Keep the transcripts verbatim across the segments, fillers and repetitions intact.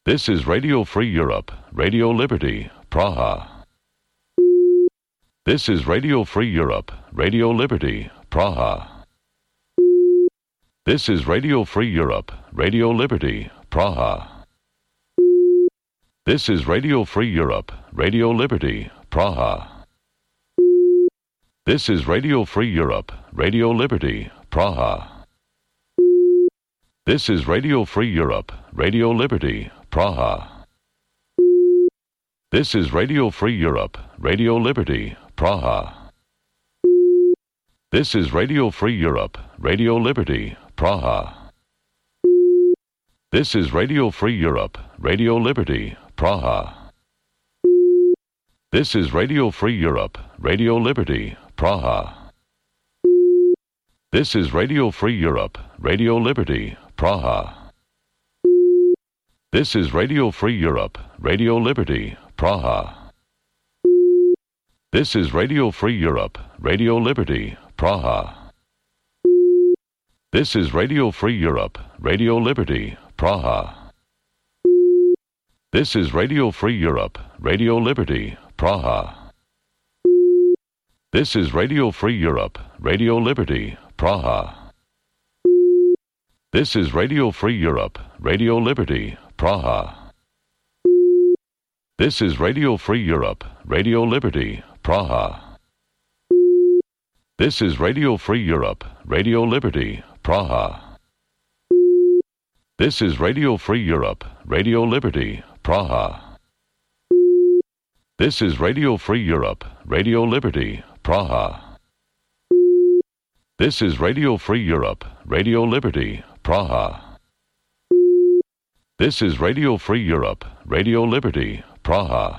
This is Radio Free Europe, Radio Liberty, Praha. This is Radio Free Europe, Radio Liberty, Praha. This is Radio Free Europe, Radio Liberty, Praha. This is Radio Free Europe, Radio Liberty, Praha. This is Radio Free Europe, Radio Liberty, Praha. This is Radio Free Europe, Radio Liberty, Praha. This is Radio Free Europe, Radio Liberty, Praha. This is Radio Free Europe, Radio Liberty, Praha. This is Radio Free Europe, Radio Liberty, Praha. This is Radio Free Europe, Radio Liberty, Praha. This is Radio Free Europe, Radio Liberty, Praha. This is Radio Free Europe, Radio Liberty, Praha. This is Radio Free Europe, Radio Liberty, Praha. This is Radio Free Europe, Radio Liberty, Praha. This is Radio Free Europe, Radio Liberty, Praha. This is Radio Free Europe, Radio Liberty, Praha. This is Radio Free Europe, Radio Liberty, Praha. This is Radio Free Europe, Radio Liberty, Praha. This is Radio Free Europe, Radio Liberty, Praha. This is Radio Free Europe, Radio Liberty, Praha. This is Radio Free Europe, Radio Liberty, Praha. This is Radio Free Europe, Radio Liberty, Praha. This is Radio Free Europe, Radio Liberty, Praha.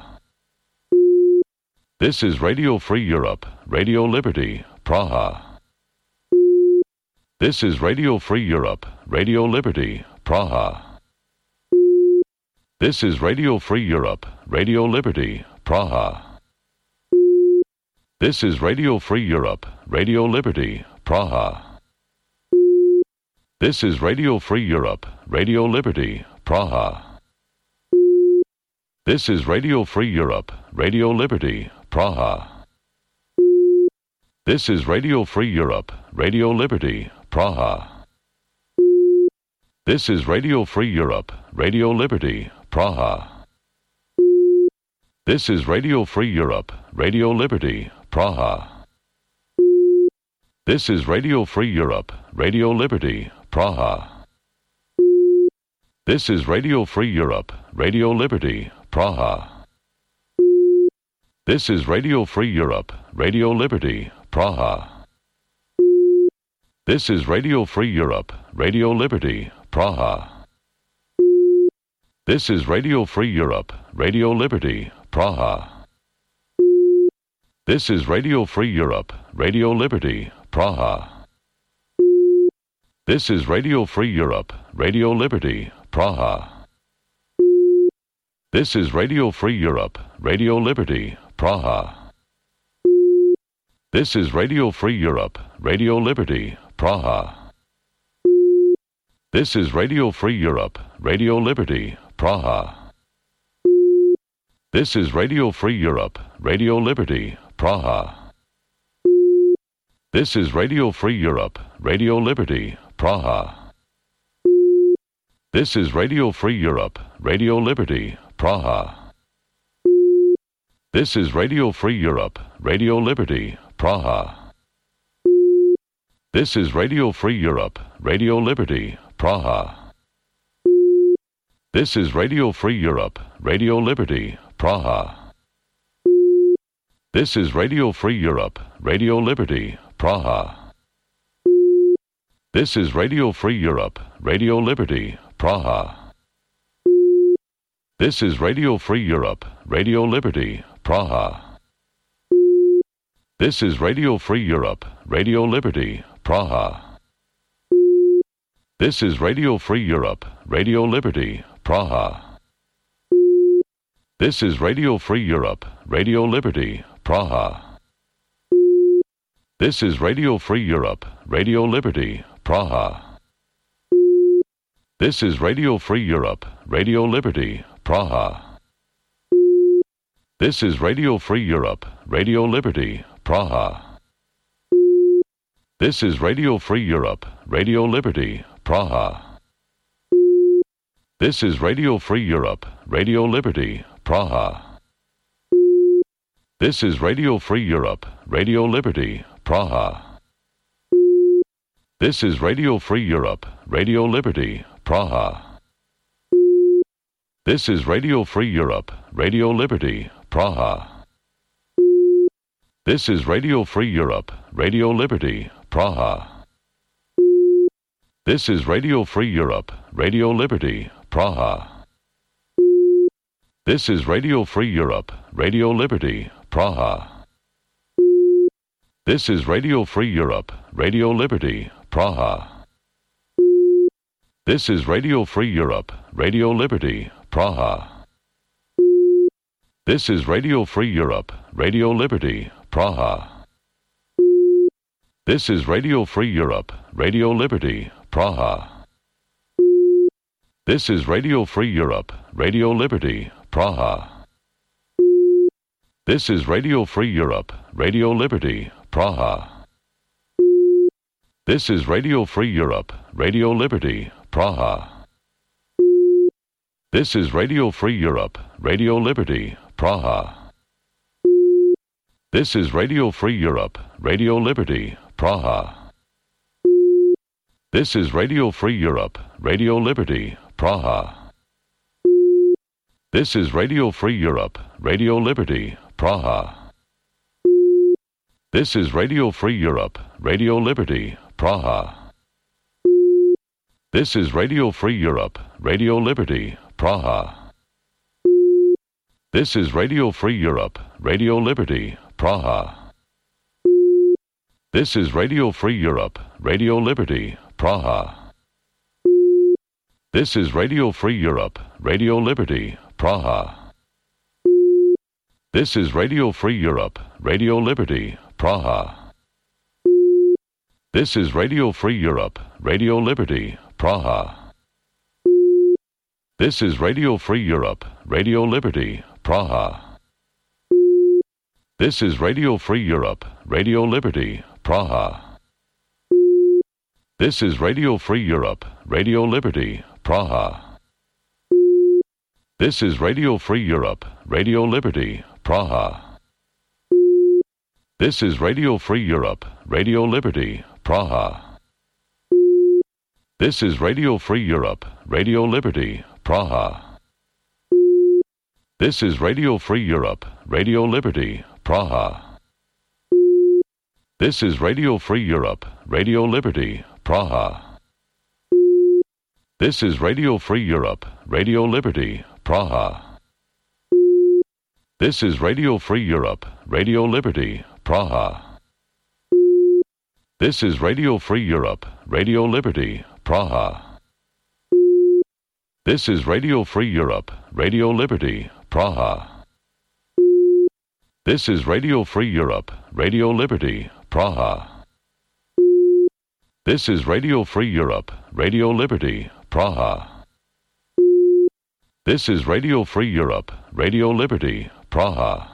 This is Radio Free Europe, Radio Liberty, Praha. This is Radio Free Europe, Radio Liberty, Praha. This is Radio Free Europe, Radio Liberty, Praha. This is Radio Free Europe, Radio Liberty, Praha. This is Radio Free Europe, Radio Liberty, Praha. This is Radio Free Europe, Radio Liberty, Praha. This is Radio Free Europe, Radio Liberty, Praha. This is Radio Free Europe, Radio Liberty, Praha. This is Radio Free Europe, Radio Liberty, Praha. This is Radio Free Europe, Radio Liberty, Praha. This is Radio Free Europe, Radio Liberty, Praha. This is Radio Free Europe, Radio Liberty, Praha. This is Radio Free Europe, Radio Liberty, Praha. This is Radio Free Europe, Radio Liberty, Praha. This is Radio Free Europe, Radio Liberty, Praha. This is Radio Free Europe, Radio Liberty, Praha. This is Radio Free Europe, Radio Liberty, Praha. This is Radio Free Europe, Radio Liberty, Praha. This is Radio Free Europe, Radio Liberty, Praha. This is Radio Free Europe, Radio Liberty, Praha. This is Radio Free Europe, Radio Liberty, Praha. This is Radio Free Europe, Radio Liberty, Praha. This is Radio Free Europe, Radio Liberty, Praha. This is Radio Free Europe, Radio Liberty, Praha. This is Radio Free Europe, Radio Liberty, Praha. This is Radio Free Europe, Radio Liberty, Praha. This is Radio Free Europe, Radio Liberty, Praha. This is Radio Free Europe, Radio Liberty, Praha. This is Radio Free Europe, Radio Liberty, Praha. This is Radio Free Europe, Radio Liberty, Praha. This is Radio Free Europe, Radio Liberty, Praha. This is Radio Free Europe, Radio Liberty, Praha. This is Radio Free Europe, Radio Liberty, Praha. This is Radio Free Europe, Radio Liberty, Praha. This is Radio Free Europe, Radio Liberty, Praha. This is Radio Free Europe, Radio Liberty, Praha. This is Radio Free Europe, Radio Liberty, Praha. This is Radio Free Europe, Radio Liberty, Praha. This is Radio Free Europe, Radio Liberty, Praha. This is Radio Free Europe, Radio Liberty, Praha. This is Radio Free Europe, Radio Liberty, Praha. This is Radio Free Europe, Radio Liberty, Praha. This is Radio Free Europe, Radio Liberty, Praha. This is Radio Free Europe, Radio Liberty, Praha. This is Radio Free Europe, Radio Liberty, Praha. This is Radio Free Europe, Radio Liberty, Praha. This is Radio Free Europe, Radio Liberty, Praha. This is Radio Free Europe, Radio Liberty, Praha. This is Radio Free Europe, Radio Liberty, Praha. This is Radio Free Europe, Radio Liberty, Praha. This is Radio Free Europe, Radio Liberty, Praha. This is Radio Free Europe, Radio Liberty, Praha. This is Radio Free Europe, Radio Liberty, Praha. This is Radio Free Europe, Radio Liberty, Praha. This is Radio Free Europe, Radio Liberty, Praha. This is Radio Free Europe, Radio Liberty, Praha. This is Radio Free Europe, Radio Liberty, Praha. This is Radio Free Europe, Radio Liberty, Praha. This is Radio Free Europe, Radio Liberty, Praha. This is Radio Free Europe, Radio Liberty, Praha. This is Radio Free Europe, Radio Liberty, Praha. This is Radio Free Europe, Radio Liberty, Praha. This is Radio Free Europe, Radio Liberty, Praha. This is Radio Free Europe, Radio Liberty, Praha. This is Radio Free Europe, Radio Liberty, Praha. This is Radio Free Europe, Radio Liberty, Praha. This is Radio Free Europe, Radio Liberty, Praha. This is Radio Free Europe, Radio Liberty, Praha. This is Radio Free Europe, Radio Liberty, Praha. This is Radio Free Europe, Radio Liberty, Praha. This is Radio Free Europe, Radio Liberty, Praha. This is Radio Free Europe, Radio Liberty, Praha. This is Radio Free Europe, Radio Liberty, Praha. This is Radio Free Europe, Radio Liberty, Praha. This is Radio Free Europe, Radio Liberty, Praha.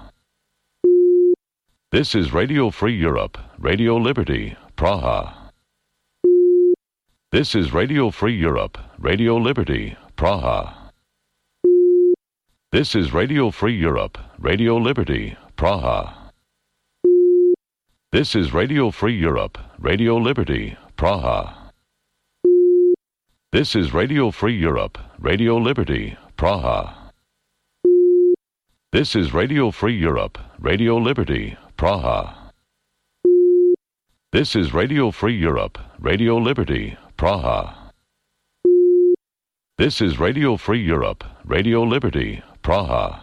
This is Radio Free Europe, Radio Liberty, Praha. This is Radio Free Europe, Radio Liberty, Praha. This is Radio Free Europe, Radio Liberty, Praha. This is Radio Free Europe, Radio Liberty, Praha. This is Radio Free Europe, Radio Liberty, Praha. This is Radio Free Europe, Radio Liberty, Praha. This is Radio Free Europe, Radio Liberty, Praha. This is Radio Free Europe, Radio Liberty, Praha.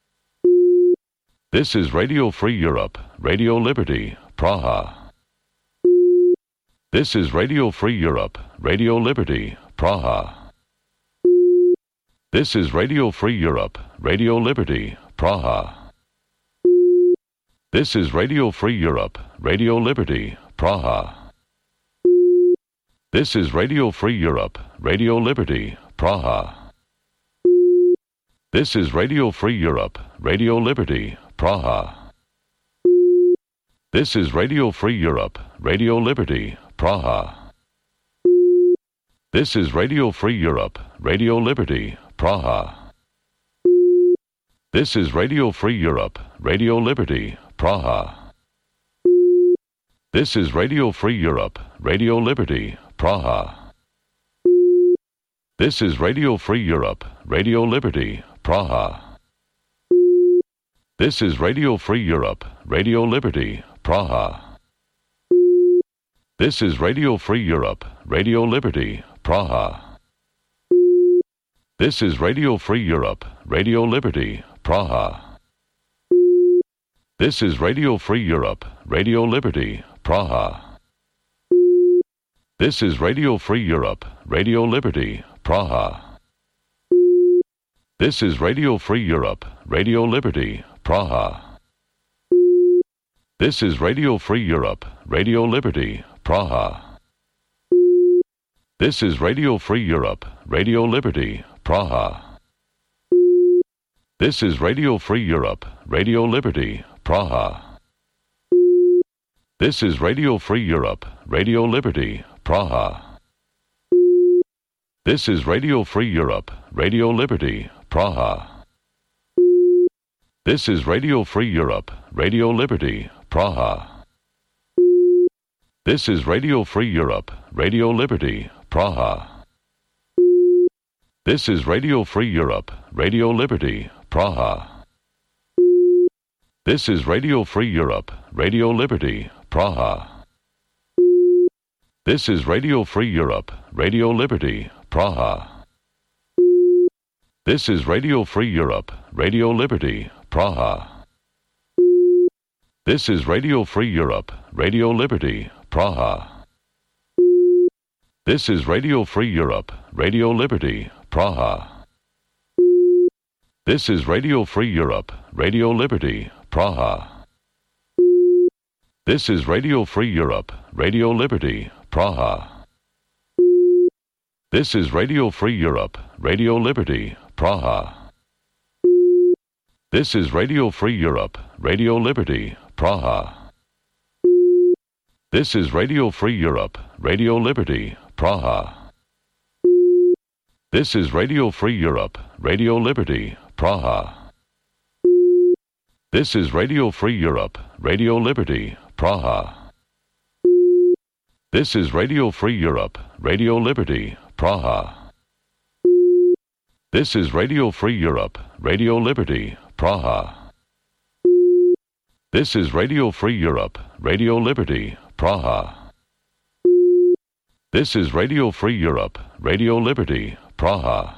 This is Radio Free Europe, Radio Liberty, Praha. This is Radio Free Europe, Radio Liberty, Praha. This is Radio Free Europe, Radio Liberty, Praha. This is Radio Free Europe, Radio Liberty, Praha. This is Radio Free Europe, Radio Liberty, Praha. This is Radio Free Europe, Radio Liberty, Praha. This is Radio Free Europe, Radio Liberty, Praha. This is Radio Free Europe, Radio Liberty, Praha. This is Radio Free Europe, Radio Liberty, Praha. This is Radio Free Europe, Radio Liberty, Praha. This is Radio Free Europe, Radio Liberty, Praha. This is Radio Free Europe, Radio Liberty, Praha. This is Radio Free Europe, Radio Liberty, Praha. This is Radio Free Europe, Radio Liberty, Praha. This is Radio Free Europe, Radio Liberty, Praha. This is Radio Free Europe, Radio Liberty, Praha. This is Radio Free Europe, Radio Liberty, Praha. This is Radio Free Europe, Radio Liberty, Praha. This is Radio Free Europe, Radio Liberty, Praha. This is Radio Free Europe, Radio Liberty, Praha. This is Radio Free Europe, Radio Liberty, Praha. This is Radio Free Europe, Radio Liberty, Praha. This is Radio Free Europe, Radio Liberty, Praha. This is Radio Free Europe, Radio Liberty, Praha. This is Radio Free Europe, Radio Liberty, Praha. This is Radio Free Europe, Radio Liberty, Praha. This is Radio Free Europe, Radio Liberty, Praha. This is Radio Free Europe, Radio Liberty, Praha. This is Radio Free Europe, Radio Liberty, Praha. This is Radio Free Europe, Radio Liberty, Praha. This is Radio Free Europe, Radio Liberty, Praha. This is Radio Free Europe, Radio Liberty, Praha. This is Radio Free Europe, Radio Liberty, Praha. This is Radio Free Europe, Radio Liberty, Praha. This is Radio Free Europe, Radio Liberty, Praha. This is Radio Free Europe, Radio Liberty, Praha. This is Radio Free Europe, Radio Liberty, Praha. This is Radio Free Europe, Radio Liberty, Praha. This is Radio Free Europe, Radio Liberty, Praha. This is Radio Free Europe, Radio Liberty, Praha. This is Radio Free Europe, Radio Liberty, Praha.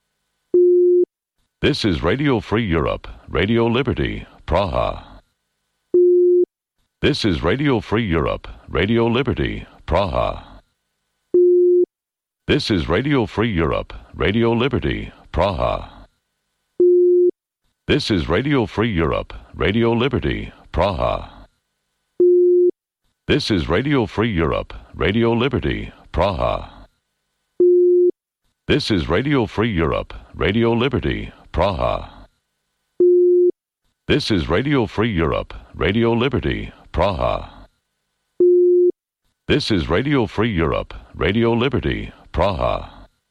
This is Radio Free Europe, Radio Liberty, Praha. This is Radio Free Europe, Radio Liberty, Praha. This is Radio Free Europe, Radio Liberty, Praha. This is Radio Free Europe, Radio Liberty, Praha. This is Radio Free Europe, Radio Liberty, Praha. This is Radio Free Europe, Radio Liberty, Praha. This is Radio Free Europe, Radio Liberty, Praha. This is Radio Free Europe, Radio Liberty, Praha.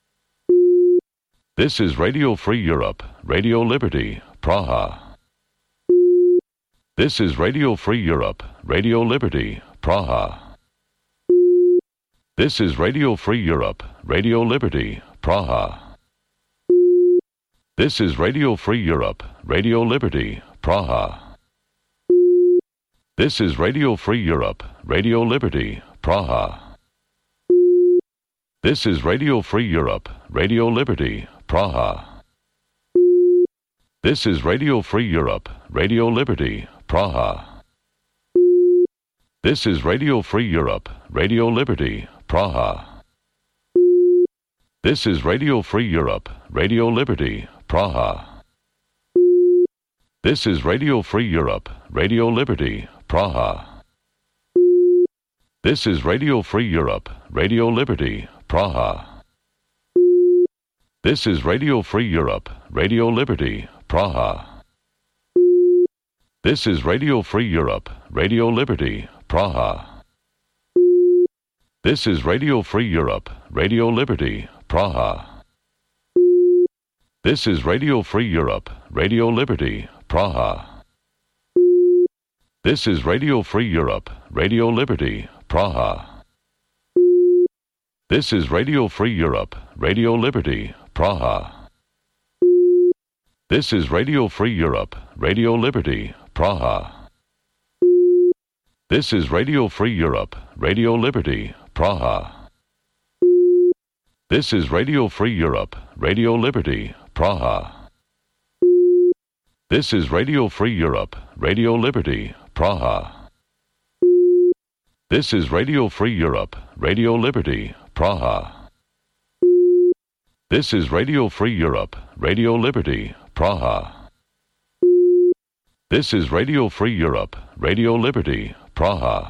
This is Radio Free Europe, Radio Liberty, Praha. This is Radio Free Europe, Radio Liberty, Praha. This is Radio Free Europe, Radio Liberty, Praha. This is Radio Free Europe, Radio Liberty, Praha. This is Radio Free Europe, Radio Liberty, Praha. This is Radio Free Europe, Radio Liberty, Praha. This is Radio Free Europe, Radio Liberty, Praha. This is Radio Free Europe, Radio Liberty, Praha. This is Radio Free Europe, Radio Liberty, Praha. This is Radio Free Europe, Radio Liberty, Praha. This is Radio Free Europe, Radio Liberty, Praha. This is Radio Free Europe, Radio Liberty, Praha. This is Radio Free Europe, Radio Liberty, Praha. This is Radio Free Europe, Radio Liberty, Praha. This is Radio Free Europe, Radio Liberty, Praha. This is Radio Free Europe, Radio Liberty, Praha. This is Radio Free Europe, Radio Liberty, Praha. This is Radio Free Europe, Radio Liberty, Praha. This is Radio Free Europe, Radio Liberty, Praha. This is Radio Free Europe, Radio Liberty, Praha. This is Radio Free Europe, Radio Liberty, Praha. This is Radio Free Europe, Radio Liberty, Praha. This is Radio Free Europe, Radio Liberty, Praha. This is Radio Free Europe, Radio Liberty, Praha.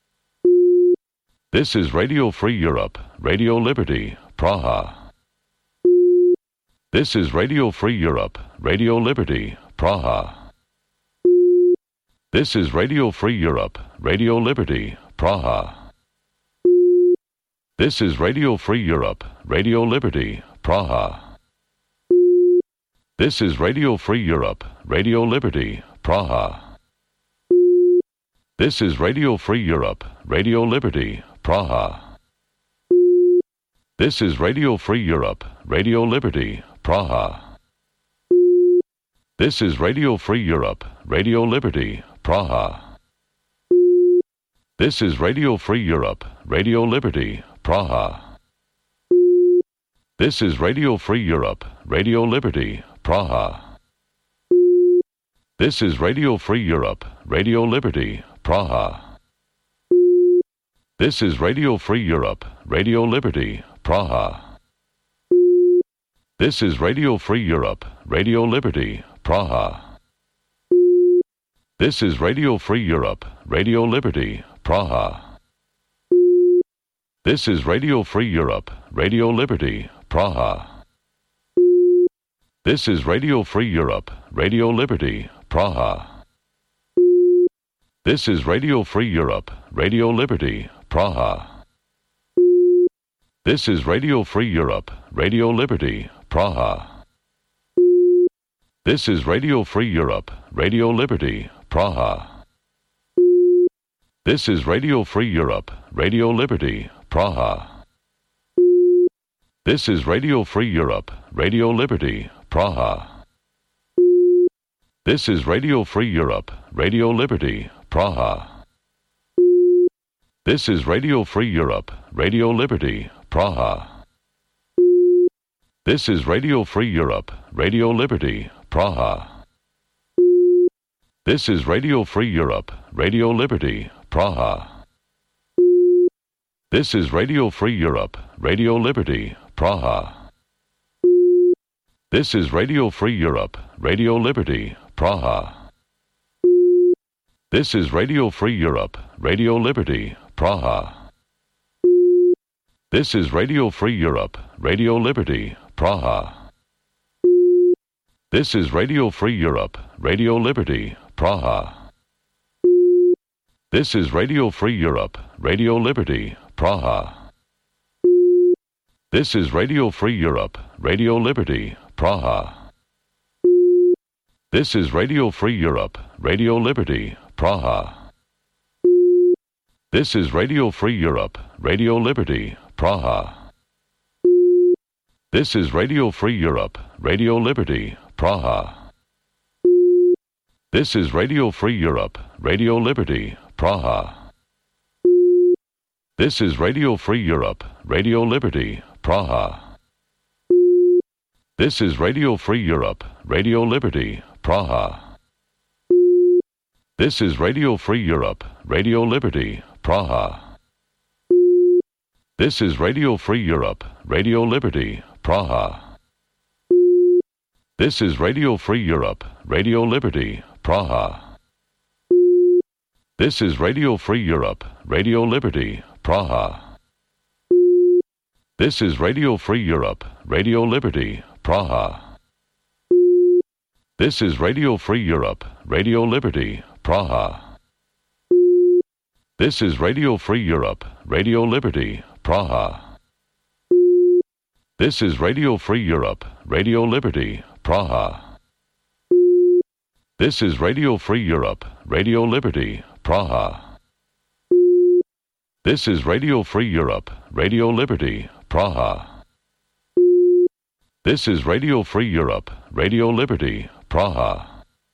This is Radio Free Europe, Radio Liberty, Praha. This is Radio Free Europe, Radio Liberty, Praha. This is Radio Free Europe, Radio Liberty, Praha. This is Radio Free Europe, Radio Liberty, Praha. This is Radio Free Europe, Radio Liberty, Praha. This is Radio Free Europe, Radio Liberty, Praha. This is Radio Free Europe, Radio Liberty, Praha. This is Radio Free Europe, Radio Liberty, Praha. This is Radio Free Europe, Radio Liberty, Praha. This is Radio Free Europe, Radio Liberty, Praha. This is Radio Free Europe, Radio Liberty, Praha. This is Radio Free Europe, Radio Liberty, Praha. This is Radio Free Europe, Radio Liberty, Praha. This is Radio Free Europe, Radio Liberty, Praha. This is Radio Free Europe, Radio Liberty, Praha. This is Radio Free Europe, Radio Liberty, Praha. This is Radio Free Europe, Radio Liberty, Praha. This is Radio Free Europe, Radio Liberty, Praha. This is Radio Free Europe, Radio Liberty, Praha. This is Radio Free Europe, Radio Liberty, Praha. This is Radio Free Europe, Radio Liberty, Praha. This is Radio Free Europe, Radio Liberty, Praha. This is Radio Free Europe, Radio Liberty, Praha. This is Radio Free Europe, Radio Liberty, Praha. This is Radio Free Europe, Radio Liberty, Praha. This is Radio Free Europe, Radio Liberty, Praha. This is Radio Free Europe, Radio Liberty, Praha. This is Radio Free Europe, Radio Liberty, Praha. This is Radio Free Europe, Radio Liberty, Praha. This is Radio Free Europe, Radio Liberty, Praha. This is Radio Free Europe, Radio Liberty, Praha. This is Radio Free Europe, Radio Liberty, Praha. This is Radio Free Europe, Radio Liberty, Praha. This is Radio Free Europe, Radio Liberty, Praha. This is Radio Free Europe, Radio Liberty, Praha. This is Radio Free Europe, Radio Liberty, Praha. This is Radio Free Europe, Radio Liberty, Praha. This is Radio Free Europe, Radio Liberty, Praha. This is Radio Free Europe, Radio Liberty, Praha. This is Radio Free Europe, Radio Liberty, Praha. This is Radio Free Europe, Radio Liberty, Praha. This is Radio Free Europe, Radio Liberty, Praha. This is Radio Free Europe, Radio Liberty, Praha. This is Radio Free Europe, Radio Liberty, Praha. This is Radio Free Europe, Radio Liberty, Praha. This is Radio Free Europe, Radio Liberty, Praha. This is Radio Free Europe, Radio Liberty, Praha. This is Radio Free Europe, Radio Liberty, Praha. This is Radio Free Europe, Radio Liberty, Praha.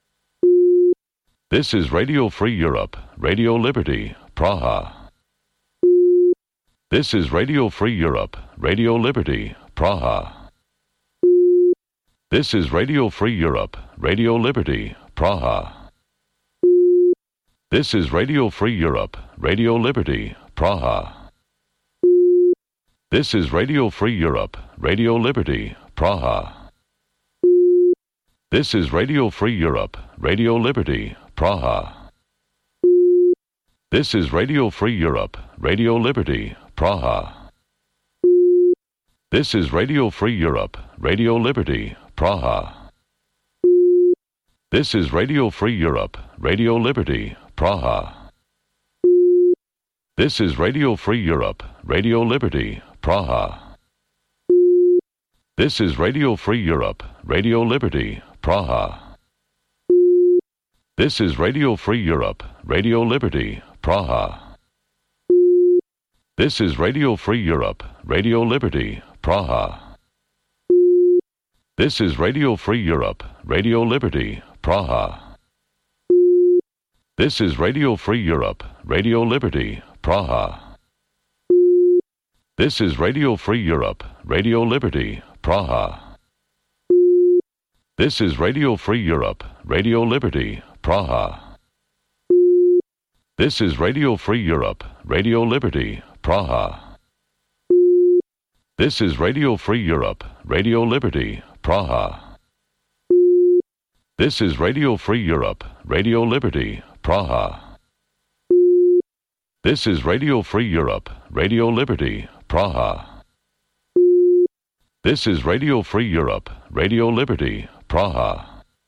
This is Radio Free Europe, Radio Liberty, Praha. This is Radio Free Europe, Radio Liberty, Praha. This is Radio Free Europe, Radio Liberty, Praha. This is Radio Free Europe, Radio Liberty, Praha. This is Radio Free Europe, Radio Liberty, Praha. This is Radio Free Europe, Radio Liberty, Praha. This is Radio Free Europe, Radio Liberty, Praha. This is Radio Free Europe, Radio Liberty, Praha. This is Radio Free Europe, Radio Liberty, Praha. This is Radio Free Europe, Radio Liberty, Praha. This is Radio Free Europe, Radio Liberty, Praha. This is Radio Free Europe, Radio Liberty, Praha. This is Radio Free Europe, Radio Liberty, Praha. This is Radio Free Europe, Radio Liberty, Praha. This is Radio Free Europe, Radio Liberty, Praha. This is Radio Free Europe, Radio Liberty, Praha. This is Radio Free Europe, Radio Liberty, Praha. This is Radio Free Europe, Radio Liberty, Praha. This is Radio Free Europe, Radio Liberty, Praha. This is Radio Free Europe, Radio Liberty, Praha. This is Radio Free Europe, Radio Liberty, Praha. This is Radio Free Europe, Radio Liberty, Praha.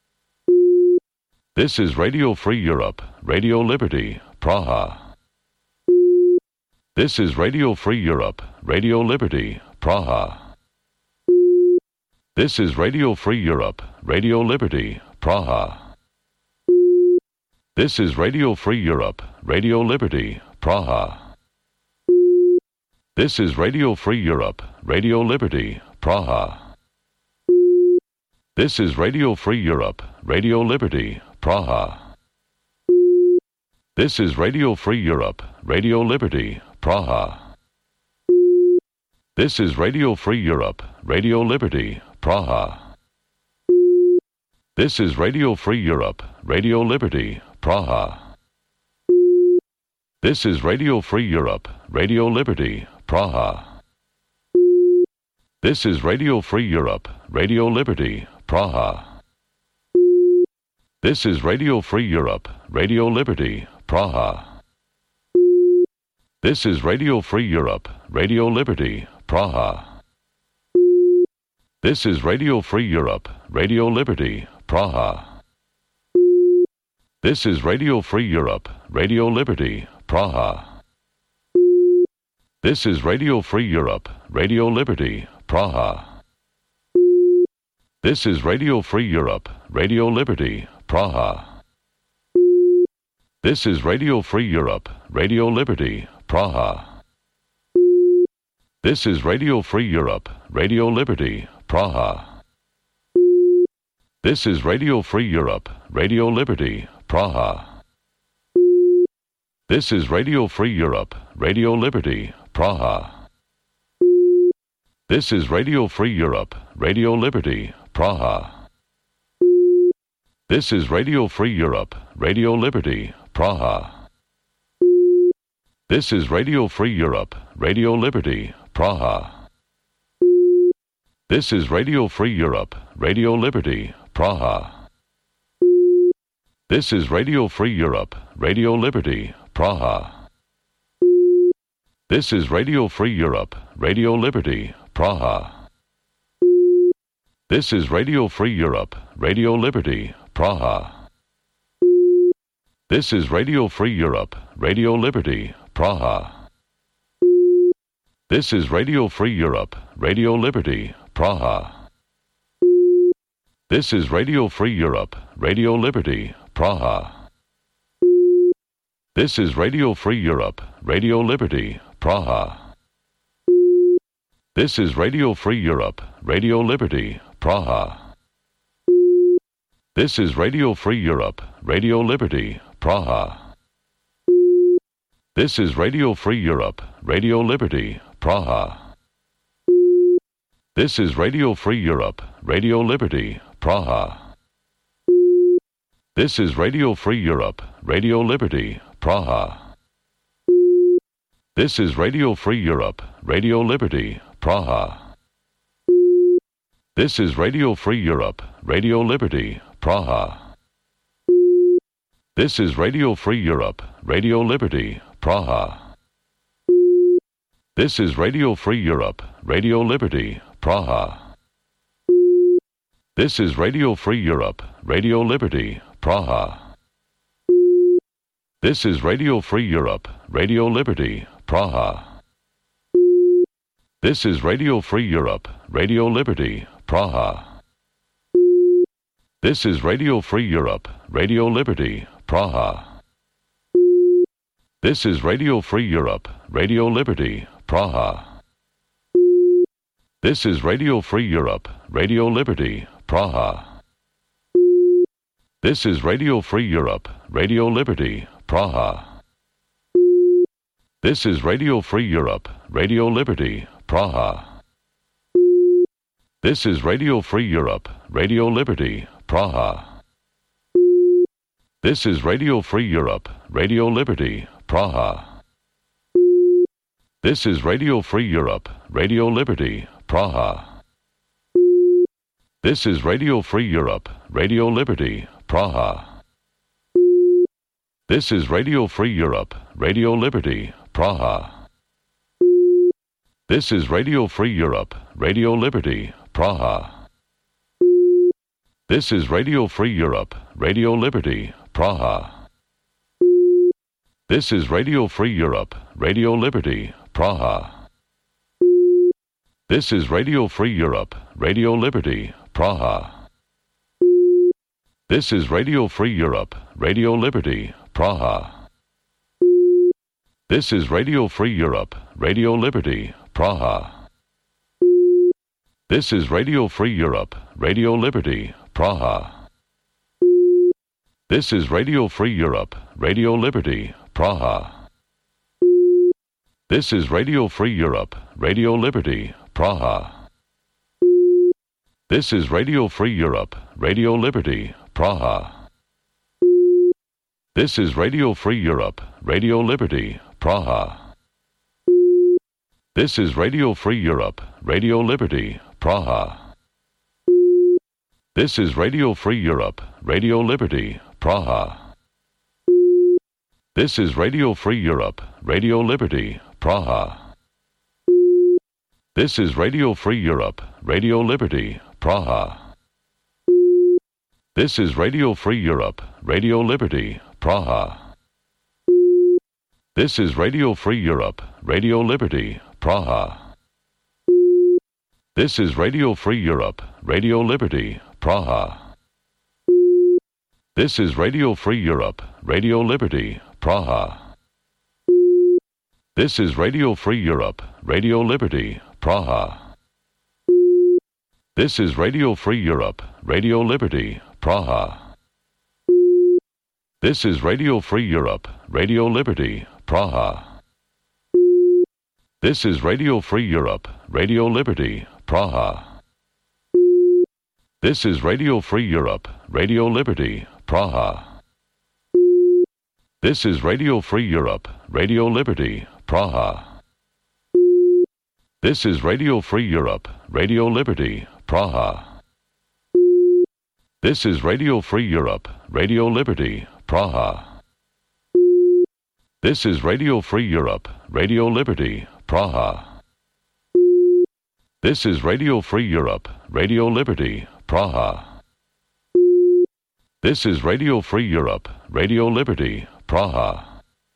This is Radio Free Europe, Radio Liberty, Praha. This is Radio Free Europe, Radio Liberty, Praha. This is Radio Free Europe, Radio Liberty, Praha. This is Radio Free Europe, Radio Liberty, Praha. This is Radio Free Europe, Radio Liberty, Praha. This is Radio Free Europe, Radio Liberty, Praha. This is Radio Free Europe, Radio Liberty, Praha. This is Radio Free Europe, Radio Liberty, Praha. This is Radio Free Europe, Radio Liberty, Praha. This is Radio Free Europe, Radio Liberty, Praha. This is Radio Free Europe, Radio Liberty, Praha. This is Radio Free Europe, Radio Liberty, Praha. This is Radio Free Europe, Radio Liberty, Praha. This is Radio Free Europe, Radio Liberty, Praha. This is Radio Free Europe, Radio Liberty, Praha. This is Radio Free Europe, Radio Liberty, Praha. This is Radio Free Europe, Radio Liberty, Praha. This is Radio Free Europe, Radio Liberty, Praha. This is Radio Free Europe, Radio Liberty, Praha. This is Radio Free Europe, Radio Liberty, Praha. This is Radio Free Europe, Radio Liberty, Praha. This is Radio Free Europe, Radio Liberty, Praha. This is Radio Free Europe, Radio Liberty, Praha. This is Radio Free Europe, Radio Liberty, Praha. This is Radio Free Europe, Radio Liberty, Praha. This is Radio Free Europe, Radio Liberty, Praha. This is Radio Free Europe, Radio Liberty, Praha. This is Radio Free Europe, Radio Liberty, Praha. This is Radio Free Europe, Radio Liberty, Praha. This is Radio Free Europe, Radio Liberty, Praha. This is Radio Free Europe, Radio Liberty, Praha. This is Radio Free Europe, Radio Liberty, Praha. This is Radio Free Europe, Radio Liberty, Praha. This is Radio Free Europe, Radio Liberty, Praha. This is Radio Free Europe, Radio Liberty, Praha. This is Radio Free Europe, Radio Liberty, Praha. This is Radio Free Europe, Radio Liberty, Praha. This is Radio Free Europe, Radio Liberty, Praha. This is Radio Free Europe, Radio Liberty, Praha. This is Radio Free Europe, Radio Liberty, Praha. This is Radio Free Europe, Radio Liberty, Praha. This is Radio Free Europe, Radio Liberty, Praha. This is Radio Free Europe, Radio Liberty, Praha. This is Radio Free Europe, Radio Liberty, Praha. This is Radio Free Europe, Radio Liberty, Praha. This is Radio Free Europe, Radio Liberty, Praha. This is Radio Free Europe, Radio Liberty, Praha. This is Radio Free Europe, Radio Liberty, Praha. This is Radio Free Europe, Radio Liberty, Praha. This is Radio Free Europe, Radio Liberty, Praha. This is Radio Free Europe, Radio Liberty, Praha. This is Radio Free Europe, Radio Liberty, Praha. This is Radio Free Europe, Radio Liberty, Praha. This is Radio Free Europe, Radio Liberty, Praha. This is Radio Free Europe, Radio Liberty, Praha. This is Radio Free Europe, Radio Liberty, Praha. This is Radio Free Europe, Radio Liberty, Praha. This is Radio Free Europe, Radio Liberty, Praha. This is Radio Free Europe, Radio Liberty, Praha. This is Radio Free Europe, Radio Liberty, Praha. This is Radio Free Europe, Radio Liberty, Praha. This is Radio Free Europe, Radio Liberty, Praha. This is Radio Free Europe, Radio Liberty, Praha. This is Radio Free Europe, Radio Liberty, Praha. This is Radio Free Europe, Radio Liberty, Praha. This is Radio Free Europe, Radio Liberty, Praha. This is Radio Free Europe, Radio Liberty, Praha. This is Radio Free Europe, Radio Liberty, Praha. This is Radio Free Europe, Radio Liberty, Praha. This is Radio Free Europe, Radio Liberty, Praha. This is Radio Free Europe, Radio Liberty, Praha. This is Radio Free Europe, Radio Liberty, Praha. This is Radio Free Europe, Radio Liberty, Praha. This is Radio Free Europe, Radio Liberty, Praha. This is Radio Free Europe, Radio Liberty, Praha. This is Radio Free Europe, Radio Liberty, Praha. This is Radio Free Europe, Radio Liberty, Praha. This is Radio Free Europe, Radio Liberty, Praha. This is Radio Free Europe, Radio Liberty, Praha. This is Radio Free Europe, Radio Liberty, Praha. This is Radio Free Europe, Radio Liberty, Praha. This is Radio Free Europe, Radio Liberty, Praha. This is Radio Free Europe, Radio Liberty, Praha. This is Radio Free Europe, Radio Liberty, Praha.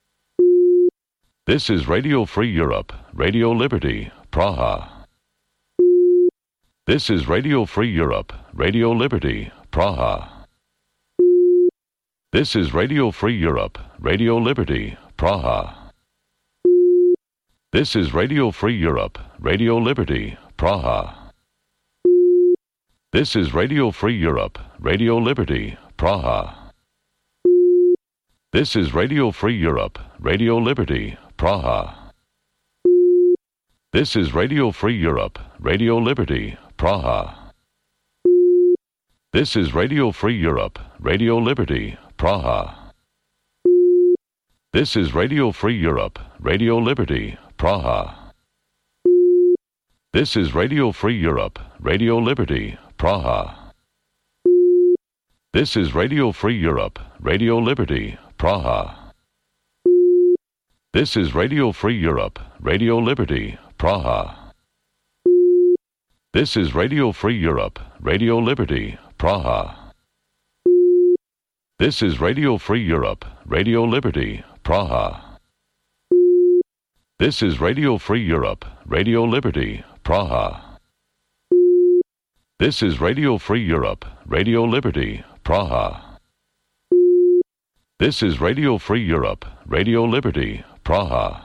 This is Radio Free Europe, Radio Liberty, Praha. This is Radio Free Europe, Radio Liberty, Praha. This is Radio Free Europe, Radio Liberty, Praha. This is Radio Free Europe, Radio Liberty, Praha. This is Radio Free Europe, Radio Liberty, Praha. This is Radio Free Europe, Radio Liberty, Praha. This is Radio Free Europe, Radio Liberty, Praha. This is Radio Free Europe, Radio Liberty, Praha. This is Radio Free Europe, Radio Liberty, Praha. This is Radio Free Europe, Radio Liberty, Praha. This is Radio Free Europe, Radio Liberty, Praha. This is Radio Free Europe, Radio Liberty, Praha. This is Radio Free Europe, Radio Liberty, Praha. This is Radio Free Europe, Radio Liberty, Praha. This is Radio Free Europe, Radio Liberty, Praha. This is Radio Free Europe, Radio Liberty, Praha. This is Radio Free Europe, Radio Liberty, Praha.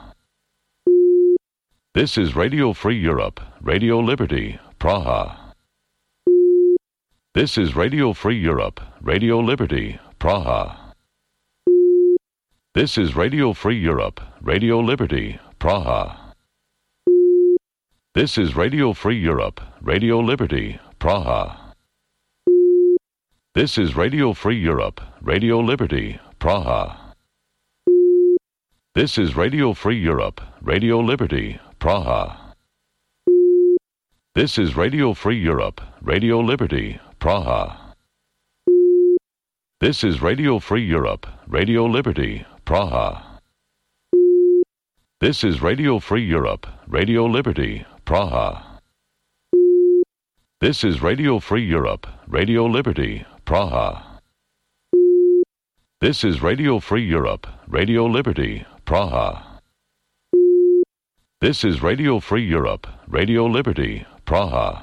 This is Radio Free Europe, Radio Liberty, Praha. This is Radio Free Europe, Radio Liberty, Praha. This is Radio Free Europe, Radio Liberty, Praha. This is Radio Free Europe, Radio Liberty, Praha. This is Radio Free Europe, Radio Liberty, Praha. This is Radio Free Europe, Radio Liberty, Praha. This is Radio Free Europe, Radio Liberty, Praha. This is Radio Free Europe, Radio Liberty, Praha. This is Radio Free Europe, Radio Liberty, Praha. This is Radio Free Europe, Radio Liberty, Praha. This is Radio Free Europe, Radio Liberty, Praha. This is Radio Free Europe, Radio Liberty, Praha.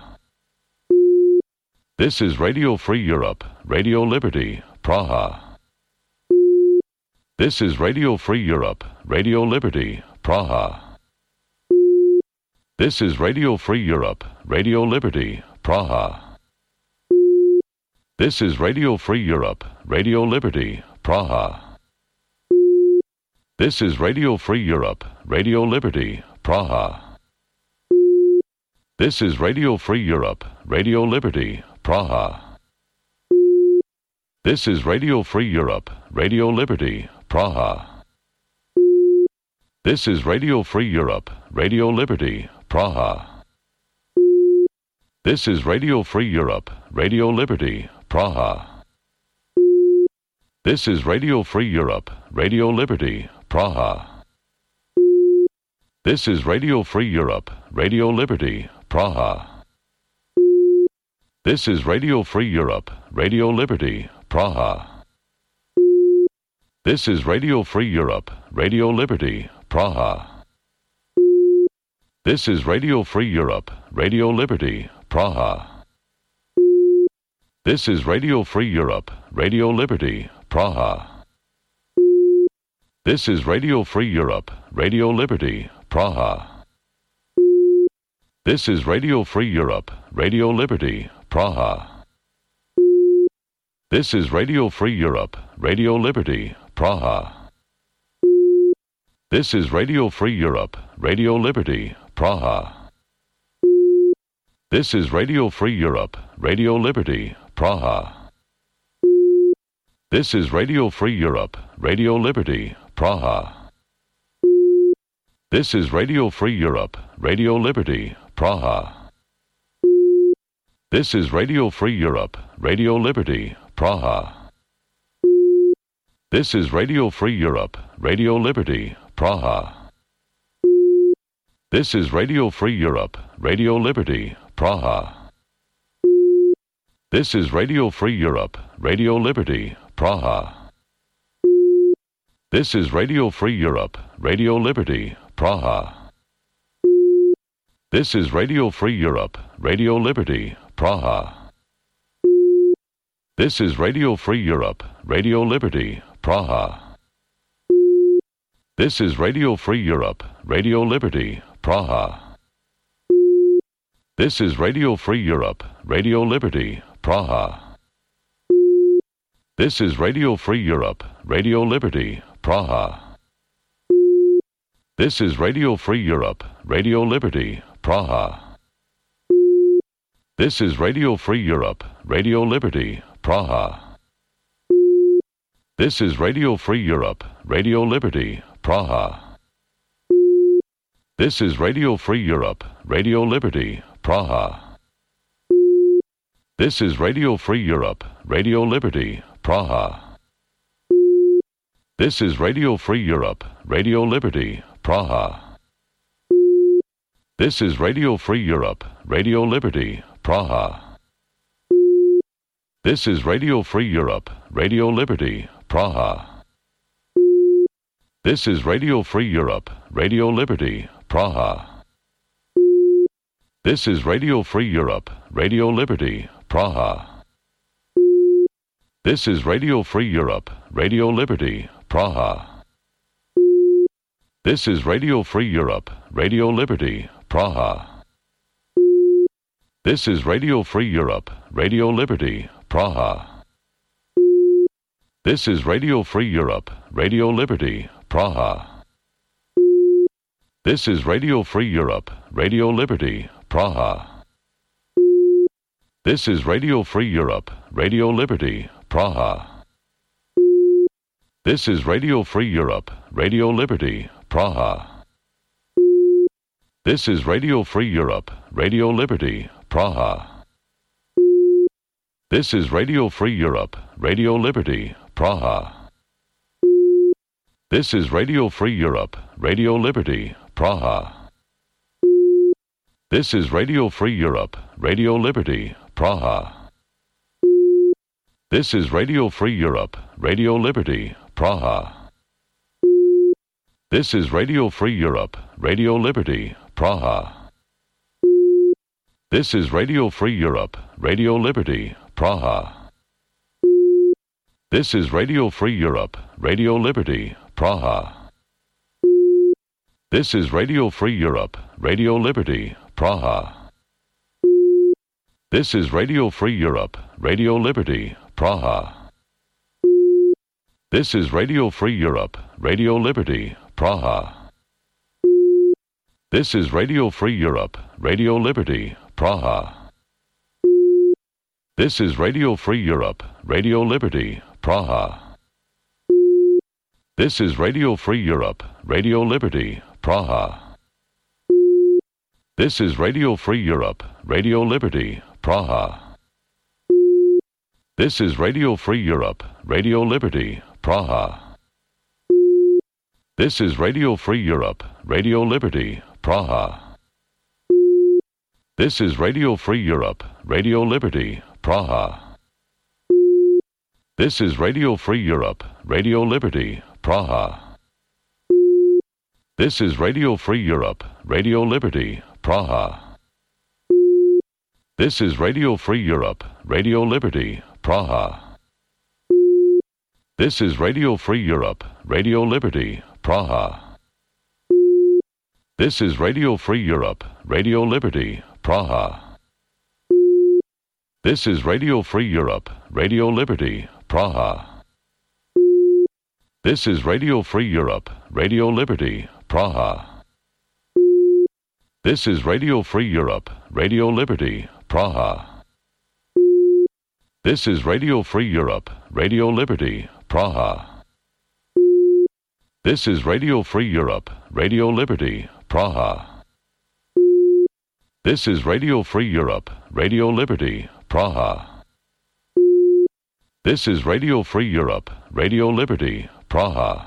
This is Radio Free Europe, Radio Liberty, Praha. This is Radio Free Europe, Radio Liberty, Praha. This is Radio Free Europe, Radio Liberty, Praha. This is Radio Free Europe, Radio Liberty, Praha. This is Radio Free Europe, Radio Liberty, Praha. This is Radio Free Europe, Radio Liberty, Praha. This is Radio Free Europe, Radio Liberty, Praha. This is Radio Free Europe, Radio Liberty, Praha. This is Radio Free Europe, Radio Liberty, Praha. This is Radio Free Europe, Radio Liberty, Praha. This is Radio Free Europe, Radio Liberty, Praha. This is Radio Free Europe, Radio Liberty, Praha. This is Radio Free Europe, Radio Liberty, Praha. This is Radio Free Europe, Radio Liberty, Praha. This is Radio Free Europe, Radio Liberty, Praha. This is Radio Free Europe, Radio Liberty, Praha. This is Radio Free Europe, Radio Liberty, Praha. This is Radio Free Europe, Radio Liberty, Praha. This is Radio Free Europe, Radio Liberty, Praha. This is Radio Free Europe, Radio Liberty, Praha. This is Radio Free Europe, Radio Liberty, Praha. This is Radio Free Europe, Radio Liberty, Praha. This is Radio Free Europe, Radio Liberty, Praha. This is Radio Free Europe, Radio Liberty, Praha. This is Radio Free Europe, Radio Liberty, Praha. This is Radio Free Europe, Radio Liberty, Praha. This is Radio Free Europe, Radio Liberty, Praha. This is Radio Free Europe, Radio Liberty, Praha. This is Radio Free Europe, Radio Liberty, Praha. This is Radio Free Europe, Radio Liberty, Praha. This is Radio Free Europe, Radio Liberty, Praha. This is Radio Free Europe, Radio Liberty, Praha. This is Radio Free Europe, Radio Liberty, Praha. This is Radio Free Europe, Radio Liberty, Praha. This is Radio Free Europe, Radio Liberty, Praha. This is Radio Free Europe, Radio Liberty, Praha. This is Radio Free Europe, Radio Liberty, Praha. This is Radio Free Europe, Radio Liberty, Praha. This is Radio Free Europe, Radio Liberty, Praha. This is Radio Free Europe, Radio Liberty, Praha. This is Radio Free Europe, Radio Liberty, Praha. This is Radio Free Europe, Radio Liberty, Praha. This is Radio Free Europe, Radio Liberty, Praha. This is Radio Free Europe, Radio Liberty, Praha. This is Radio Free Europe, Radio Liberty, Praha. This is Radio Free Europe, Radio Liberty, Praha. This is Radio Free Europe, Radio Liberty, Praha. This is Radio Free Europe, Radio Liberty, Praha. This is Radio Free Europe, Radio Liberty, Praha. This is Radio Free Europe, Radio Liberty, Praha. This is Radio Free Europe, Radio Liberty, Praha. This is Radio Free Europe, Radio Liberty, Praha. This is Radio Free Europe, Radio Liberty, Praha. This is Radio Free Europe, Radio Liberty, Praha. This is Radio Free Europe, Radio Liberty, Praha. This is Radio Free Europe, Radio Liberty, Praha. This is Radio Free Europe, Radio Liberty, Praha. This is Radio Free Europe, Radio Liberty, Praha. This is Radio Free Europe, Radio Liberty, Praha. This is Radio Free Europe, Radio Liberty, Praha. This is Radio Free Europe, Radio Liberty, Praha. This is Radio Free Europe, Radio Liberty, Praha. This is Radio Free Europe, Radio Liberty, Praha. This is Radio Free Europe, Radio Liberty, Praha. This is Radio Free Europe, Radio Liberty, Praha. This is Radio Free Europe, Radio Liberty, Praha. This is Radio Free Europe, Radio Liberty, Praha. This is Radio Free Europe, Radio Liberty, Praha. This is Radio Free Europe, Radio Liberty, Praha. This is Radio Free Europe, Radio Liberty, Praha. This is Radio Free Europe, Radio Liberty, Praha. This is Radio Free Europe, Radio Liberty, Praha. This is Radio Free Europe, Radio Liberty, Praha. This is Radio Free Europe, Radio Liberty, Praha. This is Radio Free Europe, Radio Liberty, Praha. This is Radio Free Europe, Radio Liberty, Praha. This is Radio Free Europe, Radio Liberty, Praha. This is Radio Free Europe, Radio Liberty, Praha. This is Radio Free Europe, Radio Liberty, Praha.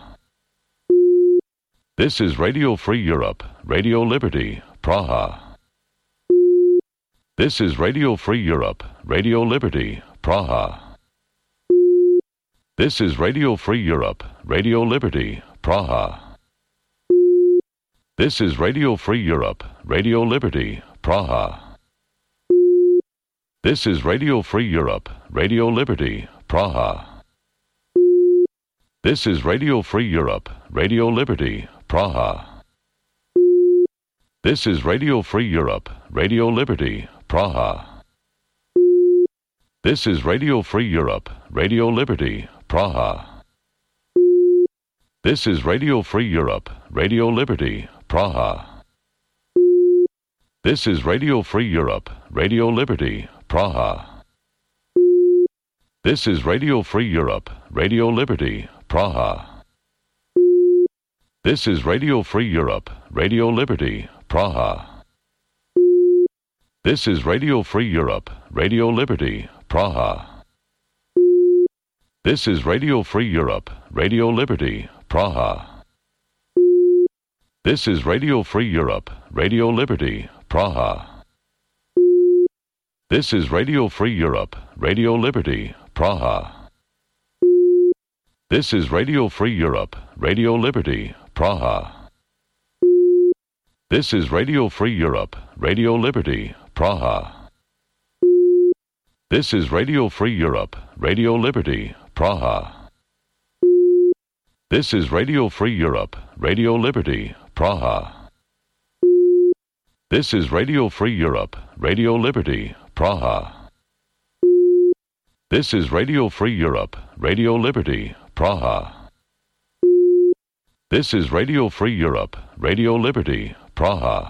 This is Radio Free Europe, Radio Liberty, Praha. This is Radio Free Europe, Radio Liberty, Praha. This is Radio Free Europe, Radio Liberty, Praha. This is Radio Free Europe, Radio Liberty, Praha. This is Radio Free Europe, Radio Liberty, Praha. This is Radio Free Europe, Radio Liberty, Praha. This is Radio Free Europe, Radio Liberty, Praha. This is Radio Free Europe, Radio Liberty, Praha. This is Radio Free Europe, Radio Liberty, Praha. This is Radio Free Europe, Radio Liberty, Praha. This is Radio Free Europe, Radio Liberty, Praha. This is Radio Free Europe, Radio Liberty, Praha. This is Radio Free Europe, Radio Liberty, Praha. This is Radio Free Europe, Radio Liberty, Praha. This is Radio Free Europe, Radio Liberty, Praha. This is Radio Free Europe, Radio Liberty, Praha. This is Radio Free Europe, Radio Liberty, Praha. This is Radio Free Europe, Radio Liberty, Praha. This is Radio Free Europe, Radio Liberty, Praha. This is Radio Free Europe, Radio Liberty, Praha. This is Radio Free Europe, Radio Liberty, Praha. This is Radio Free Europe, Radio Liberty, Praha. This is Radio Free Europe, Radio Liberty, Praha.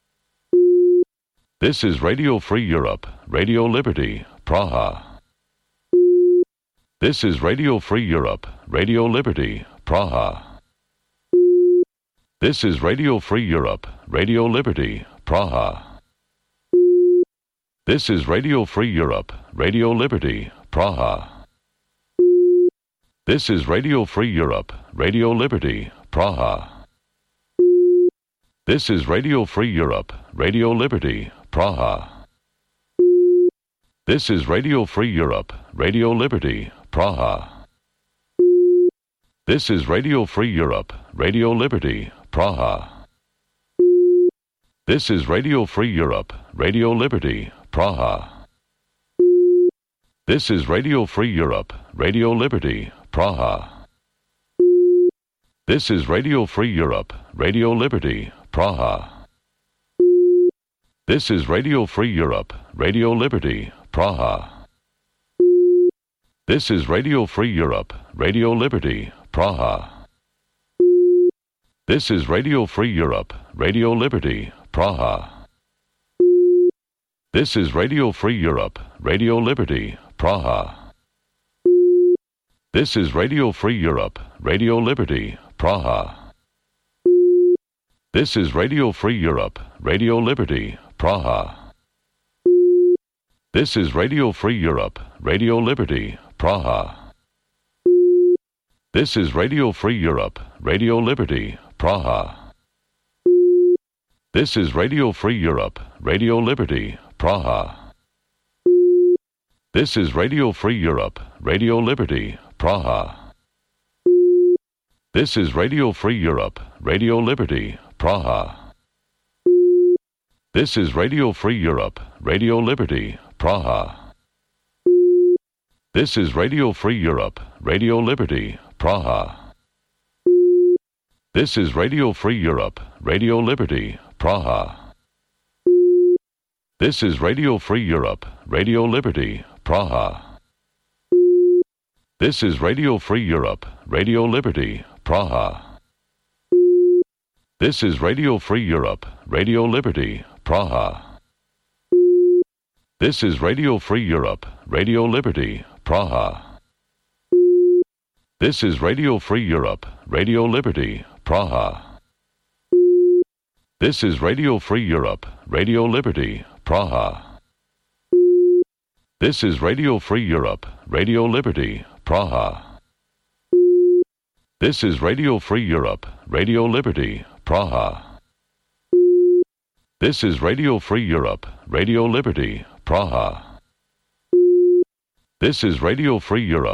This is Radio Free Europe, Radio Liberty, Praha. This is Radio Free Europe, Radio Liberty, Praha. This is Radio Free Europe, Radio Liberty, Praha. This is Radio Free Europe, Radio Liberty, Praha. This is Radio Free Europe, Radio Liberty, Praha. This is Radio Free Europe, Radio Liberty, Praha. This is Radio Free Europe, Radio Liberty, Praha. This is Radio Free Europe, Radio Liberty, Praha. This is Radio Free Europe, Radio Liberty, Praha. This is Radio Free Europe, Radio Liberty, Praha. This is Radio Free Europe, Radio Liberty, Praha. This is Radio Free Europe, Radio Liberty, Praha. This is Radio Free Europe, Radio Liberty, Praha. This is Radio Free Europe, Radio Liberty, Praha. This is Radio Free Europe, Radio Liberty, Praha. This is Radio Free Europe, Radio Liberty, Praha. This is Radio Free Europe, Radio Liberty, Praha. This is Radio Free Europe, Radio Liberty, Praha. This is Radio Free Europe, Radio Liberty, Praha. This is Radio Free Europe, Radio Liberty, Praha. This is Radio Free Europe, Radio Liberty, Praha. This is Radio Free Europe, Radio Liberty, Praha. This is Radio Free Europe, Radio Liberty, Praha. This is Radio Free Europe, Radio Liberty, Praha. This is Radio Free Europe, Radio Liberty, Praha. This is Radio Free Europe, Radio Liberty, Praha. This is Radio Free Europe, Radio Liberty, Praha. This is Radio Free Europe, Radio Liberty, Praha. This is Radio Free Europe, Radio Liberty, Praha. This is Radio Free Europe, Radio Liberty, Praha. This is Radio Free Europe, Radio Liberty, Praha. This is Radio Free Europe, Radio Liberty, Praha. This is Radio Free Europe, Radio Liberty, Praha. This is Radio Free Europe, Radio Liberty, Praha. This is Radio Free Europe.